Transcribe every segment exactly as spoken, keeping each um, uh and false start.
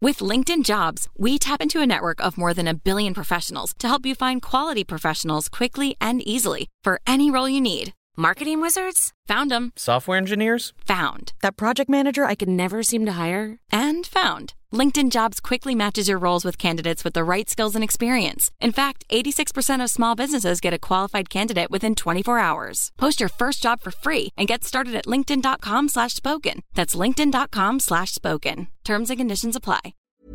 With LinkedIn Jobs, we tap into a network of more than a billion professionals to help you find quality professionals quickly and easily for any role you need. Marketing wizards? Found them. Software engineers? Found. That project manager I could never seem to hire? And found. LinkedIn Jobs quickly matches your roles with candidates with the right skills and experience. In fact, eighty-six percent of small businesses get a qualified candidate within twenty-four hours. Post your first job for free and get started at linkedin.com slash spoken. That's linkedin.com slash spoken. Terms and conditions apply.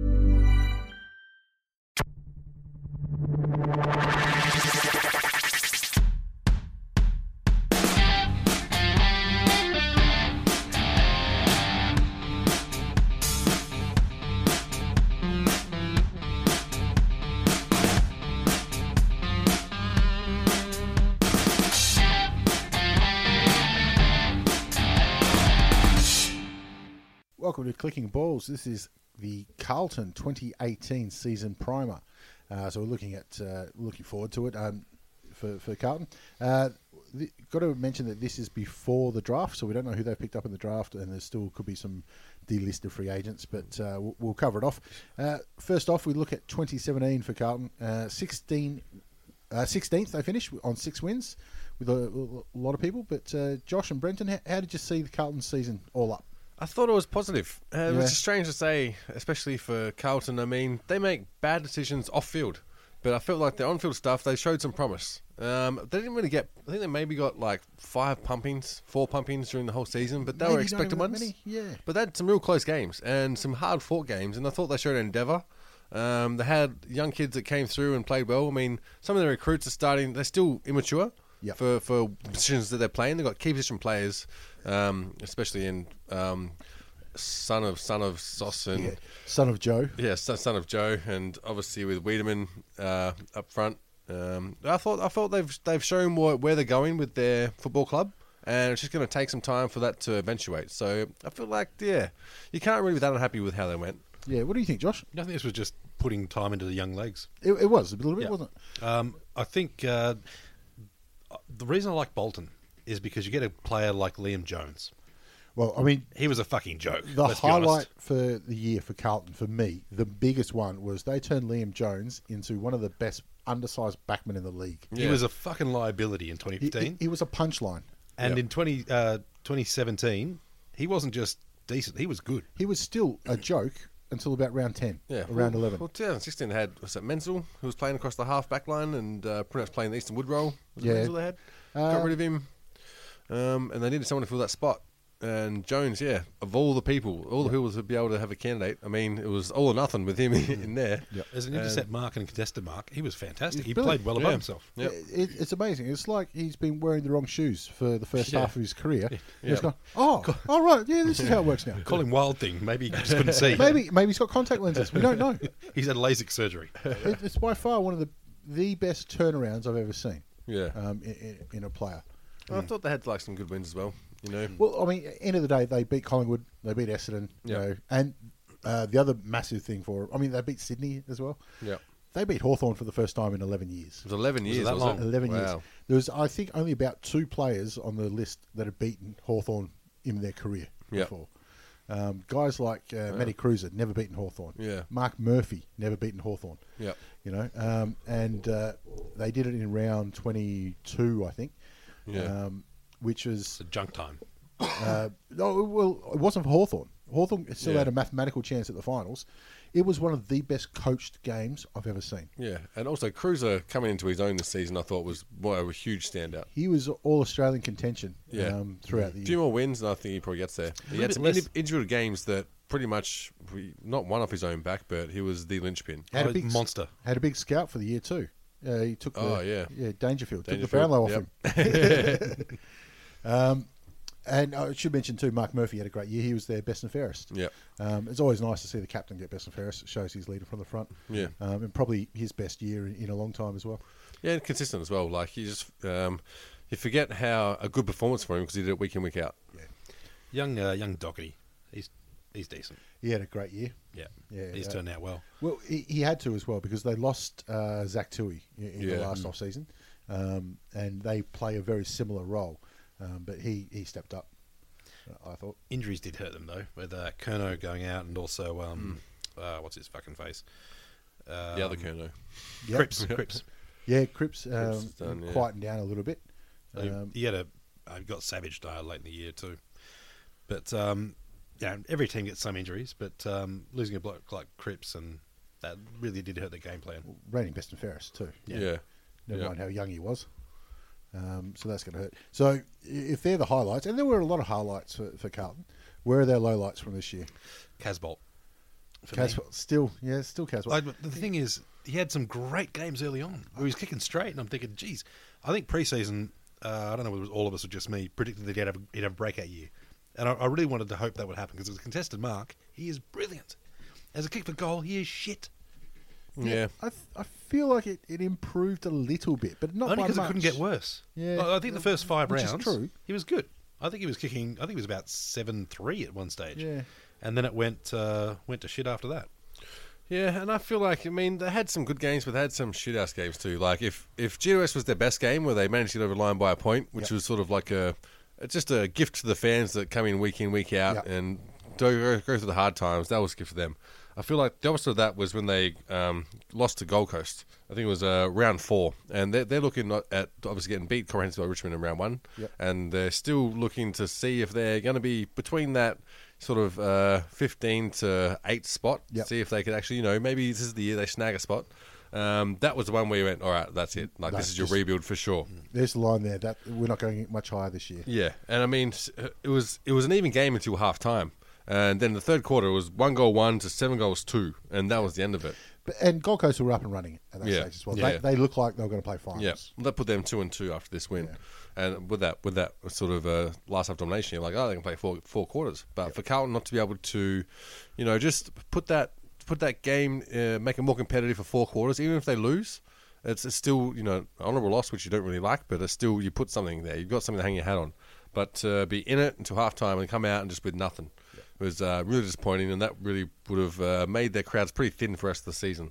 Welcome to Clicking Balls. This is the Carlton twenty eighteen season primer. Uh, so we're looking at uh, looking forward to it um, for for Carlton. Uh, the, got to mention that this is before the draft, so we don't know who they picked up in the draft, and there still could be some delisted free agents, but uh, we'll, we'll cover it off. Uh, first off, we look at twenty seventeen for Carlton. Uh, sixteen, uh, sixteenth they finished on six wins with a, a lot of people. But uh, Josh and Brenton, how, how did you see the Carlton season all up? I thought it was positive, uh, Yeah. which is strange to say, especially for Carlton. I mean, they make bad decisions off-field, but I felt like the on-field stuff, they showed some promise. Um, they didn't really get, I think they maybe got like five pumpings, four pumpings during the whole season, but they Maybe were not expected even that ones. many, yeah. But they had some real close games and some hard-fought games, and I thought they showed endeavour. Um, they had young kids that came through and played well. I mean, some of the recruits are starting, they're still immature. Yep. For, for positions that they're playing. They've got key position players, um, especially in um, son of son of Sauce and Yeah. Son of Joe. yeah, son, son of Joe, and obviously with Wiedemann uh, up front. Um, I thought I thought they've they've shown what, where they're going with their football club, and it's just going to take some time for that to eventuate. So I feel like yeah, you can't really be that unhappy with how they went. Yeah, what do you think, Josh? I think this was just putting time into the young legs. It, it was a little bit, Yeah. wasn't it? Um, I think uh, the reason I like Bolton is because you get a player like Liam Jones. Well, I mean, He was a fucking joke. the let's be honest. highlight for the year for Carlton, for me, the biggest one was they turned Liam Jones into one of the best undersized backmen in the league. He Yeah. was a fucking liability in twenty He, fifteen. he- he was a punchline. and Yep. in twenty, uh, twenty seventeen, he wasn't just decent. He was good. He was still a joke until about round ten, Yeah, round well, eleven. Well, twenty sixteen they had was it Menzel who was playing across the half back line and uh, pretty much playing the Eastern Wood role. Was it Yeah. Menzel they had? Uh, Got rid of him, um, and they needed someone to fill that spot. And Jones, yeah, of all the people, all the people to be able to have a candidate. I mean, it was all or nothing with him in there. As an And- intercept mark and a contested mark, he was fantastic. He's He brilliant. played well Yeah. above himself. Yep. It, it's amazing. It's like he's been wearing the wrong shoes for the first Yeah. half of his career. Yeah. He's gone, oh, all right, yeah, this is how it works now. Call him Wild Thing. Maybe he just couldn't see. Maybe, maybe he's got contact lenses. We don't know. He's had LASIK surgery. It, it's by far one of the the best turnarounds I've ever seen Yeah, um, in, in, in a player. I thought they had like some good wins as well. You know, Well, I mean, end of the day, they beat Collingwood, they beat Essendon, you Yeah. know, and uh, the other massive thing for, I mean, they beat Sydney as well. yeah, They beat Hawthorn for the first time in eleven years. it was eleven Was it years. that was long? it? eleven years. Wow. There was, I think, only about two players on the list that had beaten Hawthorn in their career Yep. before. Um, guys like uh, Matty Cruz had never beaten Hawthorn. Yeah. Mark Murphy never beaten Hawthorn. Yeah, You know, um, and uh, they did it in round twenty-two, I think. Yeah. Um, which was It's a junk time. uh, no, well, it wasn't for Hawthorn. Hawthorn still Yeah. had a mathematical chance at the finals. It was one of the best coached games I've ever seen. yeah, and also Cruiser coming into his own this season, I thought was well, a huge standout. He was all Australian contention Yeah. um, throughout the A few year. more wins, and I think he probably gets there. He little had bit some less- indi- individual games that pretty much we, not one off his own back, but he was the linchpin. Had a Oh, big monster. Had a big scout for the year too. Uh, he took the, Oh, yeah. yeah Dangerfield, took the Dangerfield, Brownlow off yep. him. um, and I should mention too, Mark Murphy had a great year. He was their best and fairest. Yep. Um, it's always nice to see the captain get best and fairest. It shows he's leading from the front. Yeah. Um, and probably his best year in, in a long time as well. Yeah, and consistent as well. Like you just um, you forget how a good performance for him because he did it week in week out. Young uh, young Doherty. He's he's decent. He had a great year. Yeah. Yeah, He's uh, turned out well. Well, he, he had to as well because they lost uh, Zach Tui in, in Yeah. the last off season, um, and they play a very similar role. Um, but he, he stepped up. uh, I thought. Injuries did hurt them though, with uh, Kerno going out and also um, uh, what's his fucking face? the other Um, Kerno. Yep. Cripps. Cripps. Yeah, Cripps, um, Cripps is done, yeah. quieting down a little bit. So he- Um, he had a uh, got savaged uh, late in the year too. But um, yeah, every team gets some injuries. But um, losing a bloke like Cripps and that really did hurt the game plan. reigning best and fairest too. Yeah. yeah. Never Yeah. mind how young he was. Um, so that's going to hurt. So i- if they're the highlights, and there were a lot of highlights for, for Carlton, where are their lowlights from this year? Casbolt. for me. Caswell, still, yeah, still Caswell. Like, but the thing is, he had some great games early on where he was kicking straight, and I'm thinking, geez, I think preseason, uh, I don't know whether it was all of us or just me, predicted that he'd have a, he'd have a breakout year. And I, I really wanted to hope that would happen because as a contested mark, he is brilliant. As a kick for goal, he is shit. Yeah. I, th- I feel like it, it improved a little bit, but not Only by because much. it couldn't get worse. Yeah. I, I think the first five Which is rounds, true. he was good. I think he was kicking, I think he was about seven three at one stage. Yeah. And then it went uh, went to shit after that. Yeah, and I feel like, I mean, they had some good games, but they had some shit-ass games too. Like, if, if G O S was their best game, where they managed to get over the line by a point, which Yep. was sort of like a, it's just a gift to the fans that come in week in, week out, Yep. and go, go through the hard times, that was a gift for them. I feel like the opposite of that was when they um, lost to Gold Coast. I think it was uh, round four, and they're, they're looking at obviously getting beat comprehensively by Richmond in round one, Yep. and they're still looking to see if they're going to be between that sort of uh, fifteen to eight spot, Yep. see if they could actually, you know, maybe this is the year they snag a spot. Um, that was the one where you went, all right, that's it. Like, That's this is your just- rebuild for sure. There's the line there. That we're not going much higher this year. Yeah, and I mean, s- it was it was an even game until half time. And then the third quarter was one goal one to seven goals two, and that was the end of it. But, and Gold Coast were up and running at that Yeah. stage as well. Yeah. They, they look like they were going to play finals. Yeah, well, that put them two and two after this win, Yeah. and with that with that sort of uh, last half domination, you're like, oh, they can play four four quarters. But for Carlton not to be able to, you know, just put that put that game, uh, make it more competitive for four quarters, even if they lose, it's, it's still, you know, honourable loss, which you don't really like, but it's still, you put something there, you've got something to hang your hat on. But uh, be in it until half time and come out and just with nothing. It was uh, really disappointing, and that really would have uh, made their crowds pretty thin for the rest of the season.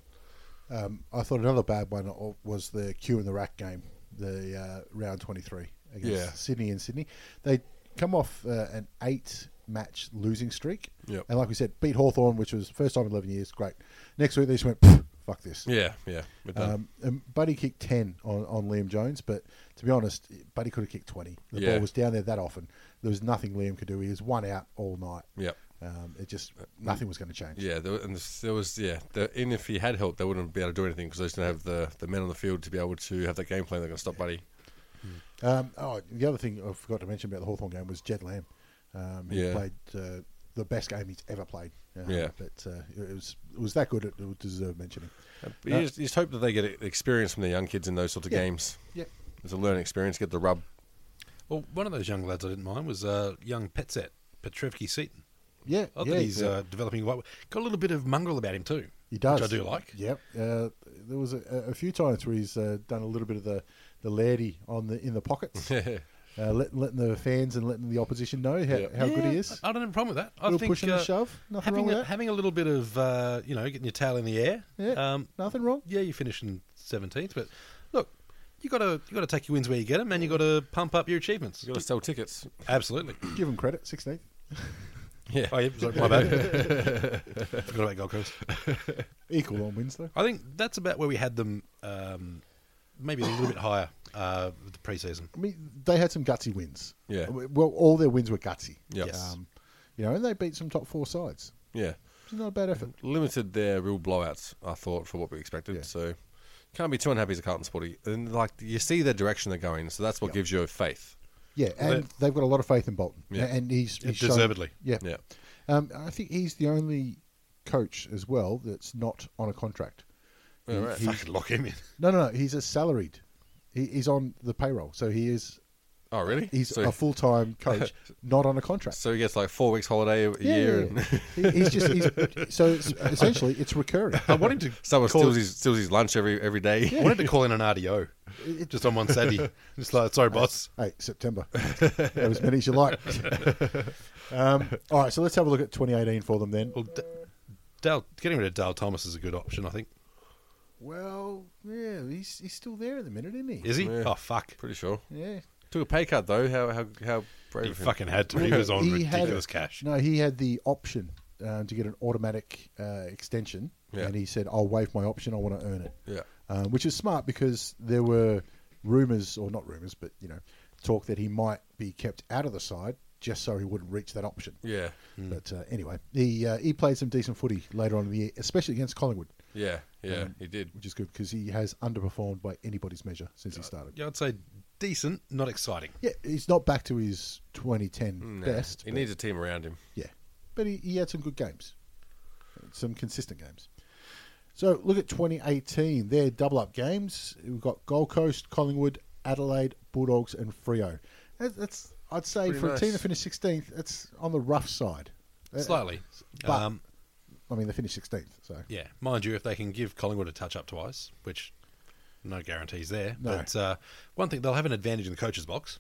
Um, I thought another bad one was the Q in the rack game, the uh, round twenty-three against Yeah. Sydney and Sydney. They come off uh, an eight-match losing streak. Yep. And like we said, beat Hawthorn, which was first time in eleven years. Great. Next week, they just went, "Pfft, fuck this. Yeah, yeah. We're done. Um, and Buddy kicked ten on, on Liam Jones, but to be honest, Buddy could have kicked twenty. The Yeah. ball was down there that often. There was nothing Liam could do. He was one out all night. Yep. Um, it just, nothing was going to change. Yeah, there, and there was yeah. The, even if he had help, they wouldn't be able to do anything because they just don't have the, the men on the field to be able to have that game plan. They're going to stop Buddy. Um, oh, the other thing I forgot to mention about the Hawthorn game was Jed Lamb. Um, he Yeah. played uh, the best game he's ever played. Um, Yeah. But uh, it was it was that good, it, it deserved mentioning. But you, just, you just hope that they get experience from the young kids in those sorts of Yeah. games. Yeah. It's a learning experience. Get the rub. Well, one of those young lads I didn't mind was uh, young Petset, Petrevki Seaton. Yeah, I thought yeah, he's yeah. uh, developing quite well. Got a little bit of mongrel about him too. He does. Which I do like. Yep. Uh, there was a, a few times where he's uh, done a little bit of the, the lairdy on the in the pockets, uh, letting, letting the fans and letting the opposition know how, Yep. how good he Yeah, is. I I don't have a problem with that. I little think push and a uh, shove. Nothing having wrong with a, that. having a little bit of uh, you know getting your tail in the air. Yeah. Um, Nothing wrong. yeah, you finish in seventeenth, but look, you got to you got to take your wins where you get them, and you got to pump up your achievements. You got to sell tickets. Absolutely. Give him credit. sixteenth. Yeah. Oh yeah, sorry, my bad. Forgot about Gold Coast. Equal on wins though. I think that's about where we had them. Um, maybe a little bit higher uh, with the preseason. I mean, they had some gutsy wins. Yeah. Well, all their wins were gutsy. Yep. Yes. Um, you know, and they beat some top four sides. Yeah. It's not a bad effort. Limited their real blowouts, I thought, for what we expected. Yeah. So can't be too unhappy as a Carlton supporter. And like you see the direction they're going, so that's what Yep. gives you faith. Yeah, and They- they've got a lot of faith in Bolton. Yeah. And he's, he's shown- Deservedly. yeah. Yeah. Um, I think he's the only coach as well that's not on a contract. Oh, He- right. he's- Fucking lock him in. no, no, no. He's a salaried. He, he's on the payroll, so he is. Oh, really? He's so, a full time coach, not on a contract. so he gets like four weeks holiday a Yeah, year, yeah, and yeah. He- he's just. He's, so it's, essentially, it's recurring. I want him to someone call steals it- his steals his lunch every every day. I wanted to call in an R D O It- just on one Saturday. Just like, sorry, boss. Hey, September. Have as many as you like. um, all right, so let's have a look at twenty eighteen for them then. Well, D- Dale, getting rid of Dale Thomas is a good option, I think. Well, yeah, he's he's still there at the minute, isn't he? Is he? Yeah. Oh, fuck. Pretty sure. Yeah. Took a pay cut though. How how how brave He of him. fucking had to. He was on He had- ridiculous cash. No, he had the option uh, to get an automatic uh, extension, Yeah. and he said, "I'll waive my option. I want to earn it." Yeah. Um, which is smart because there were rumours, or not rumours, but you know, talk that he might be kept out of the side just so he wouldn't reach that option. Yeah. But uh, anyway, he uh, he played some decent footy later on in the year, especially against Collingwood, Yeah. Yeah. Um, he did. which is good because he has underperformed by anybody's measure since he started. Yeah, I'd say decent, not exciting. Yeah, he's not back to his twenty ten Nah, best. He but- needs a team around him. Yeah, but he, he had some good games, some consistent games. So look at twenty eighteen. They're double-up games. We've got Gold Coast, Collingwood, Adelaide, Bulldogs, and Freo. That's, that's I'd say, Pretty for nice. a team to finish sixteenth, that's on the rough side. Uh, Slightly. But, um, I mean, they finished sixteenth, so... yeah, mind you, if they can give Collingwood a touch-up twice, which no guarantees there, No. but uh, one thing, they'll have an advantage in the coach's box.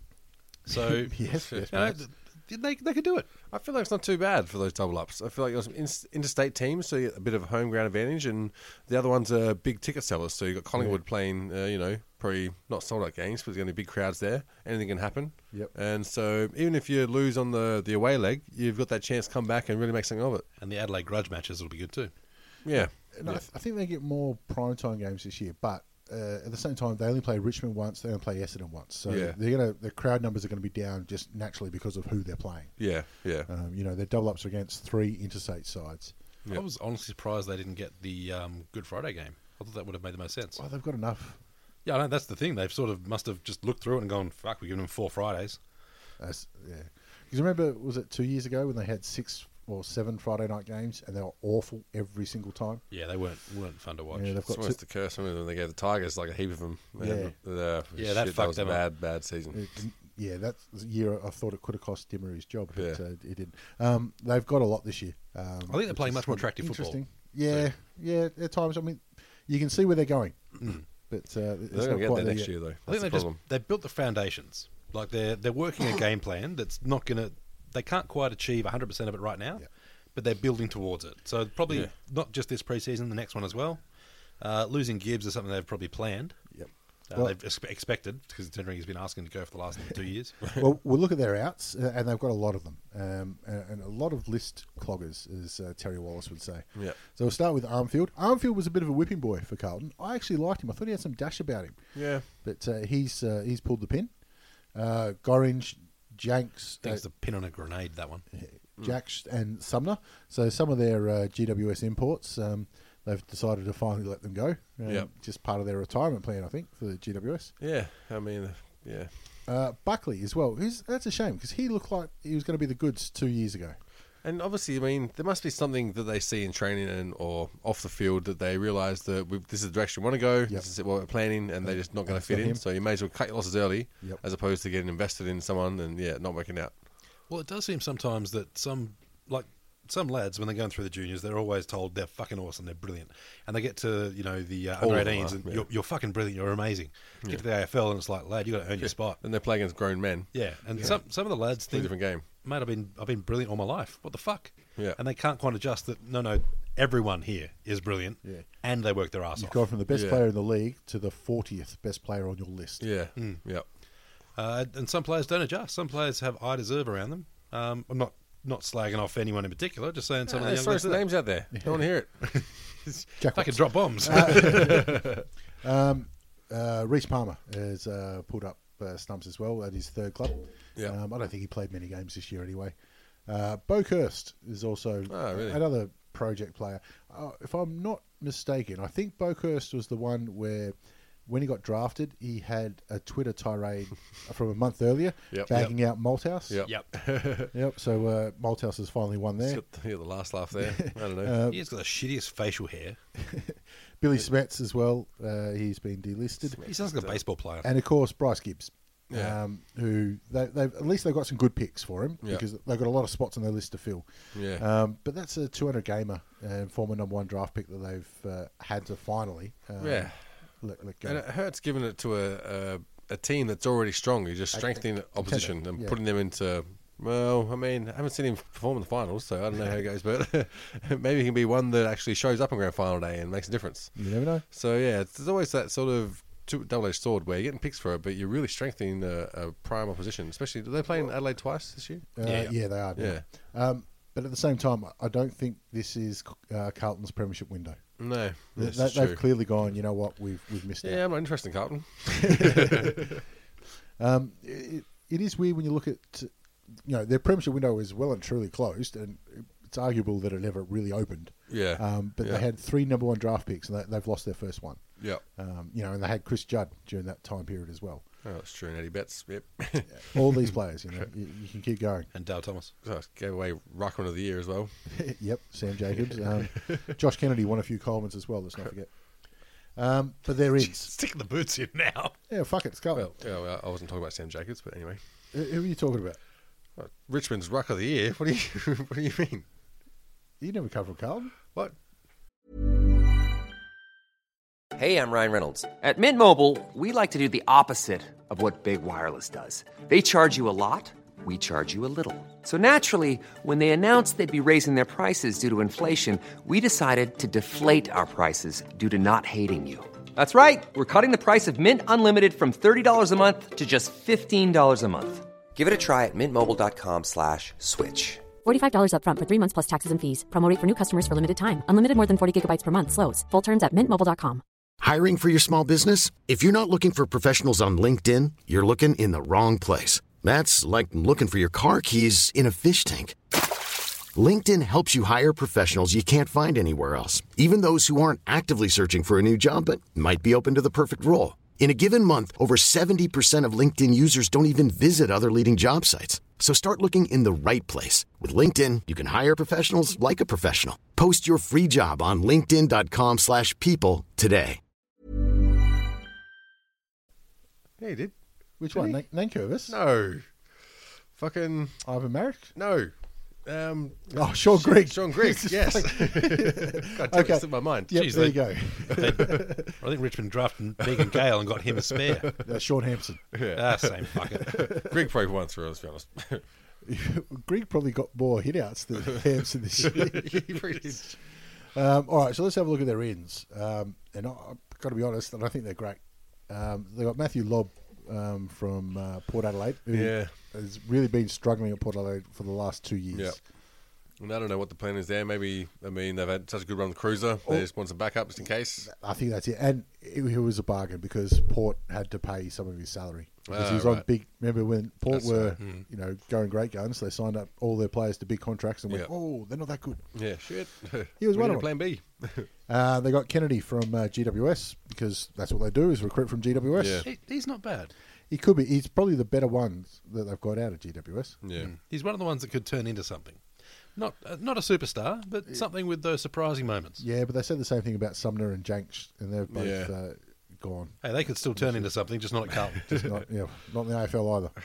So, yes, yes, you know, perhaps. th- they, they could do it. I feel like it's not too bad for those double ups. I feel like there's some in- interstate teams, so you get a bit of a home ground advantage, and the other ones are big ticket sellers. So you've got Collingwood Yeah. playing, uh, you know, probably not sold out games, but there's going to be big crowds there. Anything can happen. Yep. And so even if you lose on the, the away leg, you've got that chance to come back and really make something of it. And the Adelaide grudge matches will be good too. Yeah. And I, yeah. th- I think they get more primetime games this year, but uh, at the same time, they only play Richmond once, they only play Essendon once. So Yeah. they're gonna the crowd numbers are going to be down just naturally because of who they're playing. Yeah. Yeah. Um, you know, their double ups are against three interstate sides. Yep. I was honestly surprised they didn't get the um, Good Friday game. I thought that would have made the most sense. Well, they've got enough. Yeah, I know, that's the thing. They've sort of must have just looked through it and gone, fuck, we're giving them four Fridays. As, yeah, because remember, was it two years ago when they had six or seven Friday night games and they were awful every single time? Yeah, they weren't weren't fun to watch. Yeah, they've It's got almost two, the curse when they gave the Tigers like a heap of them. Yeah. And, uh, Yeah, that shit, fucked was a them up. bad, bad season. it- yeah, that year I thought it could have cost Dimmer his job, but Yeah. uh, it didn't. Um, they've got a lot this year. Um, I think they're which playing is much more in- attractive football. interesting. Yeah, yeah. At times, I mean, you can see where they're going, but uh, it's They're not going to get quite there there next yet. year, though. I That's think the they just problem. they built the foundations. Like they're they're working a game plan that's not going to. They can't quite achieve one hundred percent of it right now, Yeah. but they're building towards it. So probably Yeah. not just this preseason, the next one as well. Uh, losing Gibbs is something they've probably planned. Yep. Uh, Well- they've expe- expected because considering he's been asking to go for the last two years. Well, we'll look at their outs, uh, and they've got a lot of them, um, and, and a lot of list cloggers, as uh, Terry Wallace would say. Yeah. So we'll start with Armfield. Armfield was a bit of a whipping boy for Carlton. I actually liked him. I thought he had some dash about him, Yeah. but uh, he's uh, he's pulled the pin. Uh, Gorringe, Janks, I think uh, it's the pin on a grenade, that one. Jacks, and Sumner. So some of their uh, G W S imports, um, they've decided to finally let them go. Um, Yep. Just part of their retirement plan, I think, for the G W S. Yeah. I mean, yeah. Uh, Buckley as well. Who's, that's a shame because he looked like he was going to be the goods two years ago. And obviously, I mean, there must be something that they see in training and or off the field that they realise that we, this is the direction we want to go. Yep. This is what we're planning, and they're just not going to That's fit not in. him. So you may as well cut your losses early, Yep. as opposed to getting invested in someone and yeah, not working out. Well, it does seem sometimes that some, like some lads, when they're going through the juniors, they're always told they're fucking awesome, they're brilliant, and they get to you know the uh, All under of them eighteens, are, and yeah. you're, you're fucking brilliant, you're amazing. Get to the A F L, and it's like, lad, you got to earn your spot. Then they play against grown men. Yeah, and some some of the lads It's a think, different game. mate, I've been I've been brilliant all my life. What the fuck? Yeah. And they can't quite adjust that. No, no, everyone here is brilliant. Yeah. And they work their ass You've off. gone from the best Yeah. player in the league to the fortieth best player on your list. Yeah. Hmm. Yeah. Uh, and some players don't adjust. Some players have I deserve around them. Um, I'm not not slagging off anyone in particular. Just saying some Yeah, of the let's young throw lads. some do that. names out there. I want to hear it. Jack I can Watts. drop bombs. Um, uh, Reece Palmer has uh, pulled up uh, stumps as well at his third club. Yeah. Um, I don't think he played many games this year anyway. Uh, Boakhurst is also Oh, really? another project player. Uh, if I'm not mistaken, I think Boakhurst was the one where when he got drafted, he had a Twitter tirade from a month earlier, Yep. bagging out Malthouse. Yep. Yep. Yep. So uh, Malthouse has finally won there. Got the, yeah, the last laugh there. I don't know. Uh, He's got the shittiest facial hair. Billy Smets as well. Uh, he's been delisted. He sounds like a baseball player. And of course, Bryce Gibbs, Yeah. um, who they, they've at least they've got some good picks for him Yeah. because they've got a lot of spots on their list to fill. yeah. Um, but that's a two hundred gamer and former number one draft pick that they've uh, had to finally um, Yeah. let, let go. And it hurts giving it to a, a a team that's already strong. You're just strengthening the opposition and yeah. putting them into. Well, I mean, I haven't seen him perform in the finals, so I don't know how it goes. But maybe he can be one that actually shows up on grand final day and makes a difference. You never know. So yeah, it's, there's always that sort of two, double-edged sword where you're getting picks for it, but you're really strengthening a, a prime opposition. Especially, do they play in Adelaide twice this year? Uh, Yeah. yeah. they are. Yeah. Um, but at the same time, I don't think this is uh, Carlton's premiership window. No, They, that's they, true. they've clearly gone, you know what, we've we've missed Yeah, out. I'm not interested in Carlton. Um, it, it is weird when you look at, you know, their premiership window is well and truly closed, and it's arguable that it never really opened. Yeah. Um, but yeah. they had three number one draft picks, and they, they've lost their first one. Yeah. Um, you know, and they had Chris Judd during that time period as well. Oh, that's true. And Eddie Betts. Yep. All these players, you know, you, you can keep going. And Dale Thomas. So gave away Ruckman of the Year as well. Yep, Sam Jacobs. Um, Josh Kennedy won a few Colemans as well, let's not forget. Um, but they're in. Sticking the boots in now. Yeah, fuck it, it's Carlton. Well, yeah, well, I wasn't talking about Sam Jacobs, but anyway. Who who are you talking about? Uh, Richmond's Ruck of the Year. What do you What do you mean? You never come from Carlton. What? Hey, I'm Ryan Reynolds. At Mint Mobile, we like to do the opposite of what Big Wireless does. They charge you a lot, we charge you a little. So naturally, when they announced they'd be raising their prices due to inflation, we decided to deflate our prices due to not hating you. That's right. We're cutting the price of Mint Unlimited from thirty dollars a month to just fifteen dollars a month. Give it a try at mintmobile.com slash switch. forty-five dollars up front for three months plus taxes and fees. Promo rate for new customers for limited time. Unlimited more than forty gigabytes per month. Slows full terms at mint mobile dot com. Hiring for your small business? If you're not looking for professionals on LinkedIn, you're looking in the wrong place. That's like looking for your car keys in a fish tank. LinkedIn helps you hire professionals you can't find anywhere else, even those who aren't actively searching for a new job but might be open to the perfect role. In a given month, over seventy percent of LinkedIn users don't even visit other leading job sites. So start looking in the right place. With LinkedIn, you can hire professionals like a professional. Post your free job on linkedin.com slash people today. Yeah, he did. Which Did one? he? Nan- Nankervis? No. Fucking Ivan Marek? no. Um, Oh, Sean Grigg. Sean Grigg. Yes. God damn, Okay. it slipped my mind. Yep, Jeez, there they- you go. I think Richmond drafted Megan Gale and got him a spare. Uh, Sean Hampson. Ah, same fucker. Grigg probably won through, let's be honest. Grigg probably got more hit-outs than Hampson this year. He really did. Um, all right, so let's have a look at their ins. Um, and I, I've got to be honest, and I think they're great. Um, they got Matthew Lobb um, from uh, Port Adelaide, who Yeah. has really been struggling at Port Adelaide for the last two years. Yeah. And I don't know what the plan is there. Maybe, I mean, they've had such a good run with Cruiser. They just want some backup just in case. I think that's it. And it, it was a bargain because Port had to pay some of his salary. Because Ah, he was on right. big. Remember when Port That's were, right. Mm. you know, going great guns? They signed up all their players to big contracts and went, Yeah. "Oh, they're not that good." Yeah, shit. He was We one need of a plan B. Uh, they got Kennedy from uh, G W S because that's what they do is recruit from G W S. Yeah. He, he's not bad. He could be. He's probably the better ones that they've got out of G W S. Yeah. He's one of the ones that could turn into something. Not uh, not a superstar, but something with those surprising moments. Yeah, but they said the same thing about Sumner and Janks, and they've both Yeah. uh, gone. Hey, they could still turn into something, just not at Carlton. Just not, you know, not in the A F L either.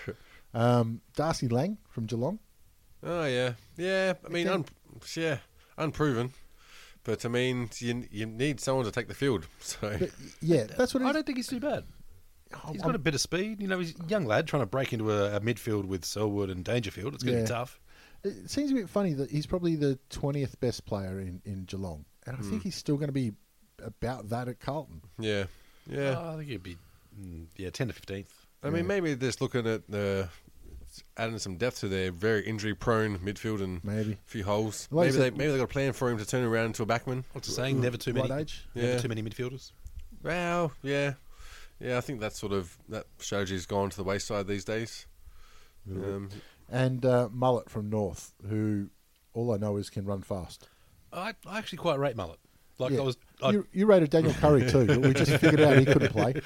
Um, Darcy Lang from Geelong. Oh, yeah. Yeah, I mean, Okay. un- yeah, unproven. But, I mean, you you need someone to take the field. So, But, yeah, that's what it I is. don't think he's too bad. I'm- He's got a bit of speed. You know, he's a young lad trying to break into a, a midfield with Selwood and Dangerfield. It's going to Yeah. be tough. It seems a bit funny that he's probably the twentieth best player in, in Geelong, and I Hmm. think he's still going to be about that at Carlton. yeah. Yeah. Oh, I think he'd be, mm, yeah, ten to fifteenth. I mean, maybe just looking at uh, adding some depth to their very injury-prone midfield and Maybe. a few holes. Like maybe you they said- maybe they got a plan for him to turn around into a backman. What's the saying? Never too many. Right age? Never Yeah. too many midfielders. Well, yeah, yeah. I think that sort of that strategy's gone to the wayside these days. Um, And uh, Mullet from North, who all I know is can run fast. I, I actually quite rate Mullet. Like Yeah. I was, I, you, you rated Daniel Curry too, but we just figured out he couldn't play.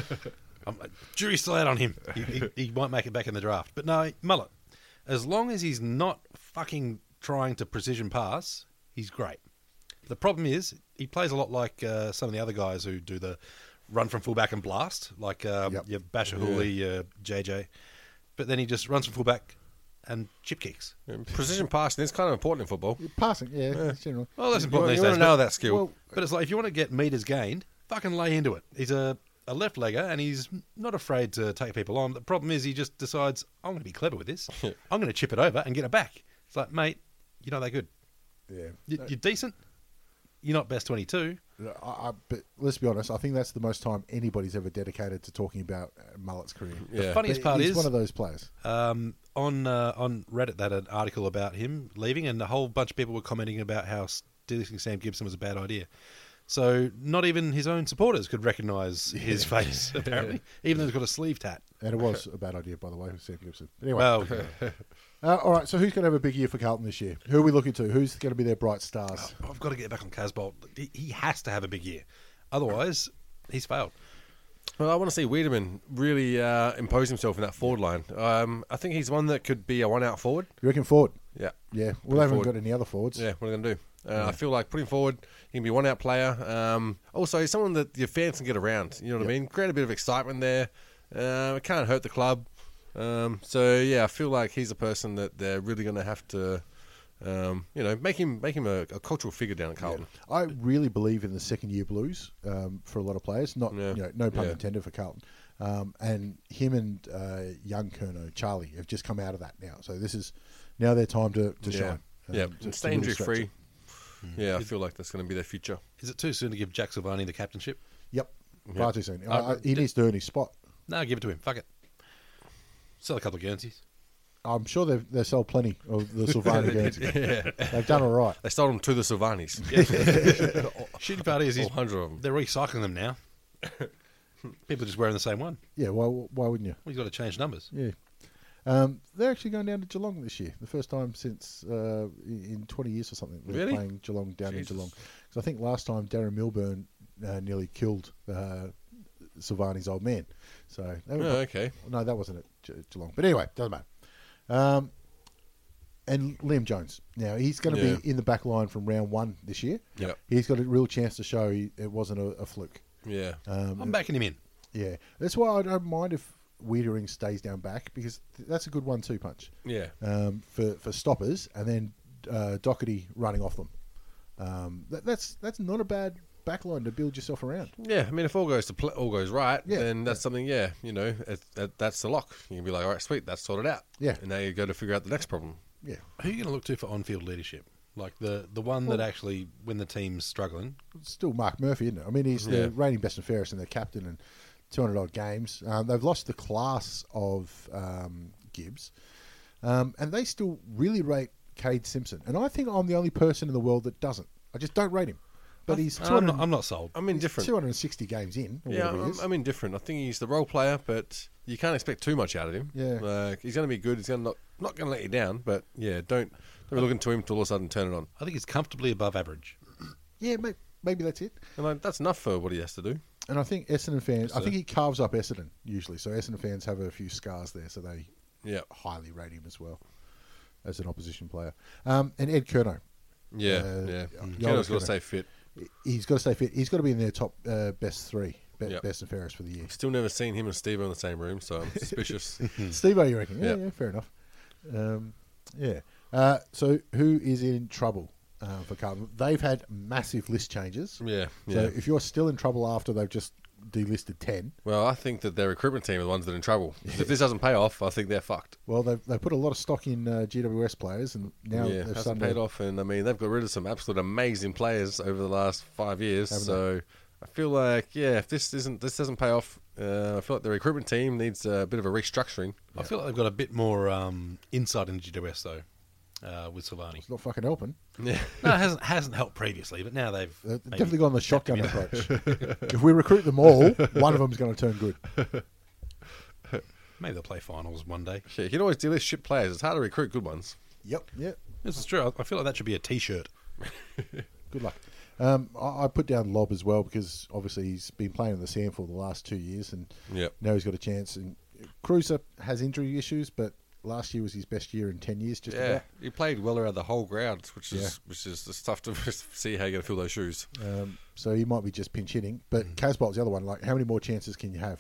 I'm, jury's still out on him. He, he, he might make it back in the draft. But no, Mullet, as long as he's not fucking trying to precision pass, he's great. The problem is he plays a lot like uh, some of the other guys who do the run from fullback and blast, like um, Yep. your Basher Hooley, uh, J J. But then he just runs from fullback and chip kicks. precision passing is kind of important in football. Passing, yeah, generally. Well, that's You, important you these want days. to know but- that skill. Well, But it's like if you want to get meters gained, fucking lay into it. He's a, a left legger and he's not afraid to take people on. The problem is he just decides, I'm going to be clever with this. I'm going to chip it over and get it back. It's like, mate, you're not that good. Yeah. You, you're decent. You're not best twenty-two. I, I, but let's be honest. I think that's the most time anybody's ever dedicated to talking about uh, Mullet's career. The Yeah. funniest But part he's is one of those players. um, on uh, on Reddit they had an article about him leaving, and a whole bunch of people were commenting about how delisting Sam Gibson was a bad idea. So not even his own supporters could recognise his face, apparently, even though he's got a sleeve tat. And it was a bad idea, by the way, with Sam Gibson. Anyway, Well, uh, all right. So who's going to have a big year for Carlton this year? Who are we looking to? Who's going to be their bright stars? I've got to get back on Casbolt. He, he has to have a big year. Otherwise, he's failed. Well, I want to see Wiedemann really uh, impose himself in that forward line. Um, I think he's one that could be a one-out forward. You reckon forward? Yeah. Yeah. We haven't forward. got any other forwards. Yeah, what are they going to do? Uh, I feel like putting forward, he can be a one-out player. Um, also, he's someone that your fans can get around. You know what I mean? Create a bit of excitement there. Uh, it can't hurt the club. Um, so, yeah, I feel like he's a person that they're really going to have to, um, you know, make him make him a, a cultural figure down at Carlton. I really believe in the second year blues um, for a lot of players. Not, Yeah. you know, no pun Yeah. intended for Carlton. Um, and him and uh, young Kerno, Charlie, have just come out of that now. So this is now their time to, to Yeah. shine. Um, Yeah, to- to stay really injury stretch free. it. Yeah, I feel like that's going to be their future. Is it too soon to give Jack Silvani the captainship? Yep. Far too soon. I, Uh, I, he needs to earn his spot. No, give it to him. Fuck it. Sell a couple of Guernseys. I'm sure they've they sold plenty of the Sylvania Guernsey. They've done all right. They sold them to the Silvanis. Shitty part is All he's, hundred of them. they're recycling them now. People are just wearing the same one. Yeah. Why why wouldn't you? Well, you've got to change numbers. Yeah. Um, they're actually going down to Geelong this year. The first time since uh, in twenty years or something. They're Really? playing Geelong down Jesus. in Geelong. Because I think last time Darren Milburn uh, nearly killed uh, Silvani's old man. So they were- Oh, okay. no, that wasn't at Ge- Geelong. But anyway, doesn't matter. Um, and Liam Jones. Now he's going to Yeah. be in the back line from round one this year. Yep. He's got a real chance to show he, it wasn't a, a fluke. Yeah. Um, I'm backing him in. Yeah, that's why I don't mind if Wiedering stays down back because th- that's a good one-two punch Yeah. um, for for stoppers, and then uh, Doherty running off them. Um, that, that's that's not a bad backline to build yourself around. Yeah, I mean, if all goes to pl- all goes right, Yeah. then that's something. Yeah, you know, it, that, that's the lock. You can be like, all right, sweet, that's sorted out. Yeah. and now you go to figure out the next problem. Yeah, Who are you going to look to for on-field leadership? Like the, the one that actually, when the team's struggling, it's still Mark Murphy, isn't it? I mean, he's Yeah. the reigning best and fairest and the captain and two hundred odd games. Um, they've lost the class of um, Gibbs, um, and they still really rate Cade Simpson. And I think I'm the only person in the world that doesn't. I just don't rate him. But he's two I'm hundred. not, I'm not sold. I'm indifferent. two hundred sixty games in. Or Yeah, whatever he I'm, is. I'm indifferent. I think he's the role player, but you can't expect too much out of him. Yeah. uh, he's going to be good. He's going to not not going to let you down. But yeah, don't don't be looking to him to all of a sudden turn it on. I think he's comfortably above average. Yeah, maybe, maybe that's it. And like, that's enough for what he has to do. And I think Essendon fans, I So- think he carves up Essendon usually. So Essendon fans have a few scars there, so they Yeah, highly rate him as well as an opposition player. Um, and Ed Curnow, yeah, Uh, yeah. mm. Keno's got Curnow. to stay fit. he's got to stay fit. He's got to be in their top uh, best three, be- Yep. best and fairest for the year. Still never seen him and Steve in the same room, so I'm suspicious. Steve-O, you reckon? Yeah, Yep. yeah, fair enough. Um, yeah. Uh, so who is in trouble uh, for Carlton? They've had massive list changes. Yeah, So yeah. if you're still in trouble after they've just delisted ten, Well, I think that their recruitment team are the ones that are in trouble. If this doesn't pay off, I think they're fucked. well, they've, they've put a lot of stock in uh, G W S players, and now yeah, they've hasn't suddenly paid off, and I mean they've got rid of some absolute amazing players over the last five years. Haven't so I feel like yeah, if this isn't this doesn't pay off, uh, I feel like the recruitment team needs a bit of a restructuring. I feel like they've got a bit more um, insight into G W S though, uh, with Silvani. It's not fucking helping. Yeah, No, it hasn't hasn't helped previously, but now they've They've maybe- definitely gone the shotgun approach. If we recruit them all, one of them's going to turn good. maybe they'll play finals one day. Shit, you can always delist shit players. It's hard to recruit good ones. Yep, yep. This is true. I I feel like that should be a T-shirt. Good luck. Um, I, I put down Lob as well because obviously he's been playing in the SANFL the last two years, and Yep. now he's got a chance. And Cruiser has injury issues, but last year was his best year in ten years. Just Yeah, about. he played well around the whole ground, which is Yeah. which is just tough to see how you're going to fill those shoes. Um, so he might be just pinch hitting. But Mm. Casbolt's the other one. Like, how many more chances can you have?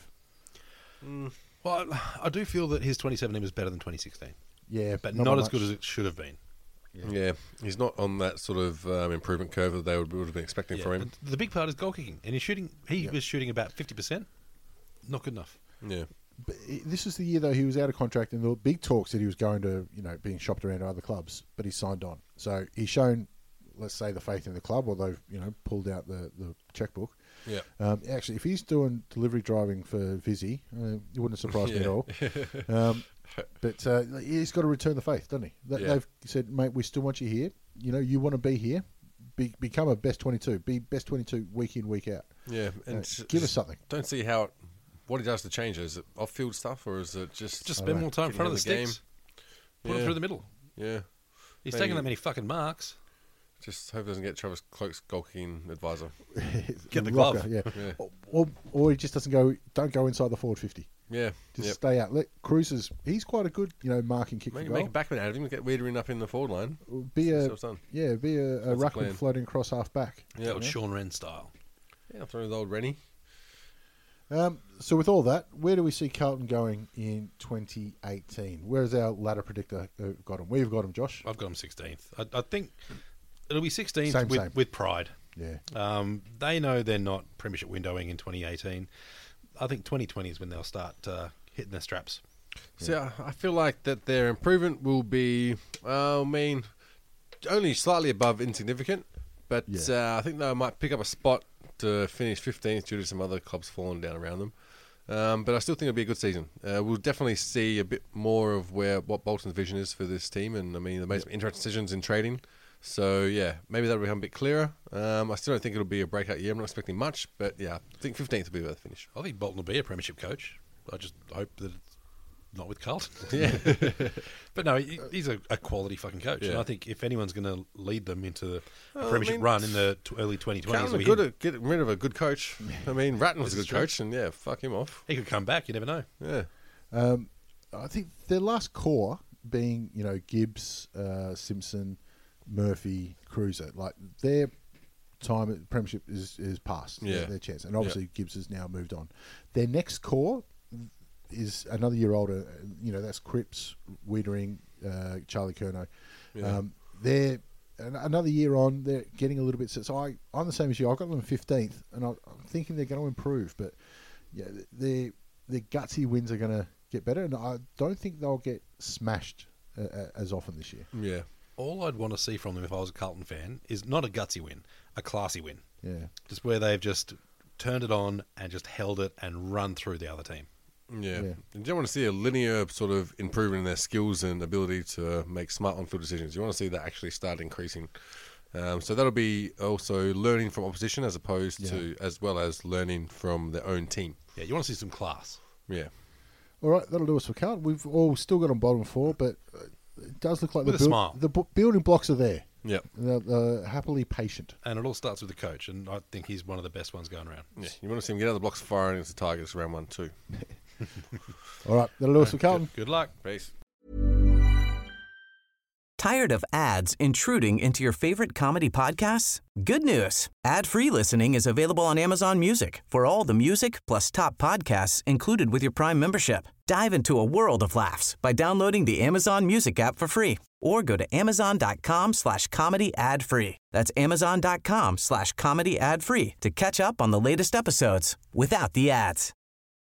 Well, I, I do feel that his twenty seventeen was better than twenty sixteen, Yeah, but not not, by as good much. as it should have been. Yeah. he's not on that sort of um, improvement curve that they would, would have been expecting Yeah, from him. but the big part is goal kicking, and he's shooting. He was shooting about fifty percent. Not good enough. Yeah, But i- this is the year though he was out of contract, and the big talk said he was going to, you know, being shopped around to other clubs, but he signed on. So he's shown let's say, the faith in the club, or they've you know pulled out the, the checkbook. Yeah. Um, actually, if he's doing delivery driving for Vizzy, uh, it wouldn't surprise me Yeah. at all. Um, but uh, he's got to return the faith, doesn't he? They, Yeah. They've said, mate, we still want you here. You know, you want to be here. Be, become a best twenty-two. Be best twenty-two week in, week out. Yeah, and Uh, s- give us just something. Don't see how it, what he does to change it. Is it off-field stuff, or is it just Just I spend know. more time in Getting front of in the the game. sticks. Put Yeah. him through the middle. yeah? He's Maybe- taking that many fucking marks. Just hope he doesn't get Travis Cloak's goalkeeping advisor. Get the Rocker, glove. yeah. Yeah. Or, or, or he just doesn't go. Don't go inside the forward fifty. Yeah, Just yep. stay out. Let Cruiser's. He's quite a good, you know, marking kick Make, for make goal. a backman out of him. Get Wiedering up in the forward line. Be a Stuff's done. yeah. Be a, a That's the ruckman plan. floating across half back. Yeah, Old Sean Wren style. yeah. I'll throw the old Rennie. Um, so with all that, where do we see Carlton going in twenty eighteen? Where's our ladder predictor uh, got him? We've got him, Josh. I've got him sixteenth. I, I think it'll be sixteenth Same, with, same. with pride. Yeah. Um, they know they're not premiership windowing in twenty eighteen. I think twenty twenty is when they'll start uh, hitting their straps. See, I, I feel like that their improvement will be, uh, I mean, only slightly above insignificant, but Yeah. uh, I think they might pick up a spot to finish fifteenth due to some other clubs falling down around them. Um, but I still think it'll be a good season. Uh, we'll definitely see a bit more of where what Bolton's vision is for this team, and I mean they made some interesting decisions in trading. So yeah, maybe that'll become a bit clearer. Um, I still don't think it'll be a breakout year. I'm not expecting much, but yeah, I think fifteenth will be where they finish. I think Bolton will be a premiership coach. I just hope that it's not with Carlton. Yeah. But no, he, he's a, a quality fucking coach. And Yeah. I think if anyone's going to lead them into a Well, I premiership mean, run in the t- early twenty twenties, Carlton are good at getting rid of a good coach. I mean, Ratton was a This good is true. coach, and yeah, fuck him off. he could come back. You never know. Yeah. Um, I think their last core being, you know, Gibbs, uh, Simpson, Murphy, Cruiser, like their time at Premiership is, is past. Yeah. Their, their chance. And obviously Gibbs has now moved on. Their next core is another year older. You know, that's Cripps, Wiedering, uh, Charlie Curnow. Yeah. Um, they're an- another year on. They're getting a little bit. So I, I'm the same as you. I've got them fifteenth, and I, I'm thinking they're going to improve. But yeah, their their gutsy wins are going to get better, and I don't think they'll get smashed uh, uh, as often this year. Yeah. All I'd want to see from them if I was a Carlton fan is not a gutsy win, a classy win. Yeah, Just where they've just turned it on and just held it and run through the other team. Yeah. Yeah. You don't want to see a linear sort of improvement in their skills and ability to make smart on-field decisions. You want to see that actually start increasing. Um, so that'll be also learning from opposition as opposed to, as well as learning from their own team. Yeah, you want to see some class. Yeah. all right, that'll do us for Carlton. We've all still got on bottom four, but uh, it does look like With the a smile. the bu- building blocks are there. Yep. They're, they're happily patient. And it all starts with the coach, and I think he's one of the best ones going around. Yeah. You want to see them get out of the blocks firing against the Tigers round one, too. All right, that'll do us for Carlton. Good, good luck. Peace. Tired of ads intruding into your favorite comedy podcasts? Good news. Ad-free listening is available on Amazon Music for all the music plus top podcasts included with your Prime membership. Dive into a world of laughs by downloading the Amazon Music app for free or go to amazon.com slash comedy ad free. That's amazon.com slash comedy ad free to catch up on the latest episodes without the ads.